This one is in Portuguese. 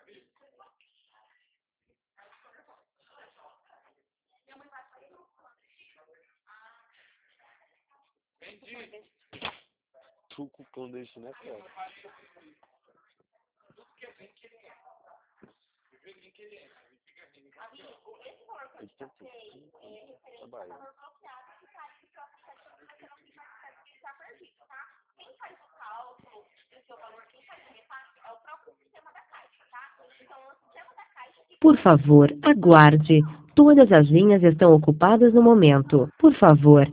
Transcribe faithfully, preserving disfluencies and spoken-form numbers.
Suco com desse, né, cara? Por favor, aguarde. Todas as linhas estão ocupadas no momento. Por favor,